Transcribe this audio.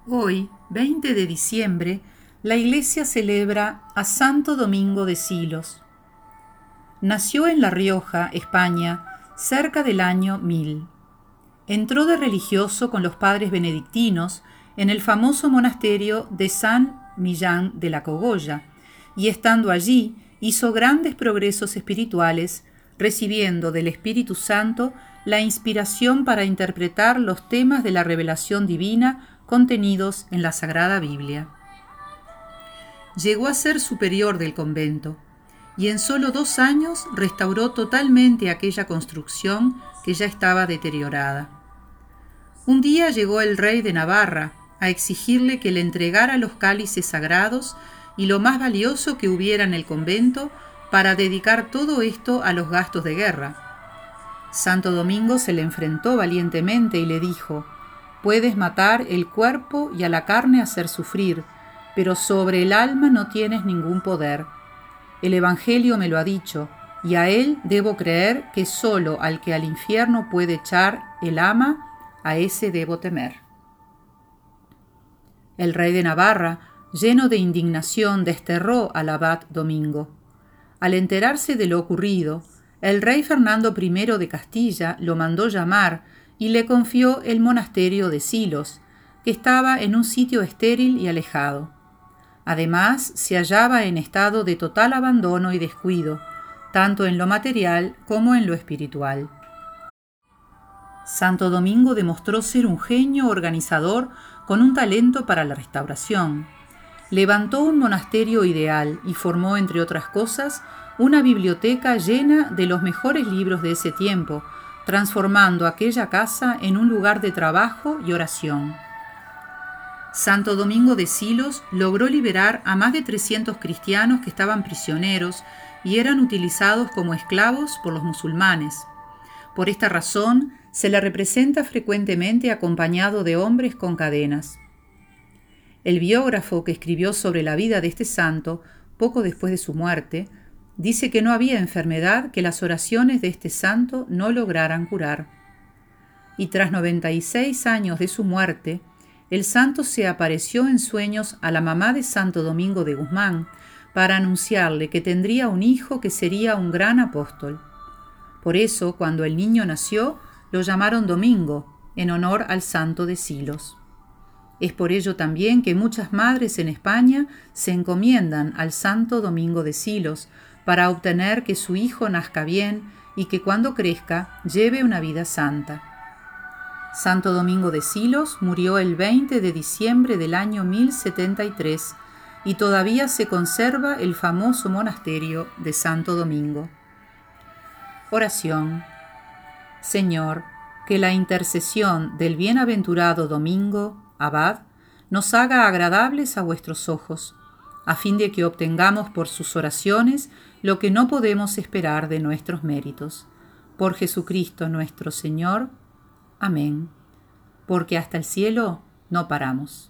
Hoy, 20 de diciembre, la Iglesia celebra a Santo Domingo de Silos. Nació en La Rioja, España, cerca del año 1000. Entró de religioso con los padres benedictinos en el famoso monasterio de San Millán de la Cogolla, y estando allí hizo grandes progresos espirituales, recibiendo del Espíritu Santo la inspiración para interpretar los temas de la revelación divina contenidos en la Sagrada Biblia. Llegó a ser superior del convento y en solo 2 años restauró totalmente aquella construcción que ya estaba deteriorada. Un día llegó el rey de Navarra a exigirle que le entregara los cálices sagrados y lo más valioso que hubiera en el convento para dedicar todo esto a los gastos de guerra. Santo Domingo se le enfrentó valientemente y le dijo: «Puedes matar el cuerpo y a la carne hacer sufrir, pero sobre el alma no tienes ningún poder. El Evangelio me lo ha dicho, y a él debo creer que solo al que al infierno puede echar el ama, a ese debo temer». El rey de Navarra, lleno de indignación, desterró al abad Domingo. Al enterarse de lo ocurrido, el rey Fernando I de Castilla lo mandó llamar y le confió el monasterio de Silos, que estaba en un sitio estéril y alejado. Además, se hallaba en estado de total abandono y descuido, tanto en lo material como en lo espiritual. Santo Domingo demostró ser un genio organizador con un talento para la restauración. Levantó un monasterio ideal y formó, entre otras cosas, una biblioteca llena de los mejores libros de ese tiempo, transformando aquella casa en un lugar de trabajo y oración. Santo Domingo de Silos logró liberar a más de 300 cristianos que estaban prisioneros y eran utilizados como esclavos por los musulmanes. Por esta razón, se le representa frecuentemente acompañado de hombres con cadenas. El biógrafo que escribió sobre la vida de este santo, poco después de su muerte, dice que no había enfermedad que las oraciones de este santo no lograran curar. Y tras 96 años de su muerte, el santo se apareció en sueños a la mamá de Santo Domingo de Guzmán para anunciarle que tendría un hijo que sería un gran apóstol. Por eso, cuando el niño nació, lo llamaron Domingo, en honor al santo de Silos. Es por ello también que muchas madres en España se encomiendan al Santo Domingo de Silos para obtener que su hijo nazca bien y que cuando crezca lleve una vida santa. Santo Domingo de Silos murió el 20 de diciembre del año 1073 y todavía se conserva el famoso monasterio de Santo Domingo. Oración. Señor, que la intercesión del bienaventurado Domingo, abad, nos haga agradables a vuestros ojos, a fin de que obtengamos por sus oraciones lo que no podemos esperar de nuestros méritos. Por Jesucristo nuestro Señor. Amén. Porque hasta el cielo no paramos.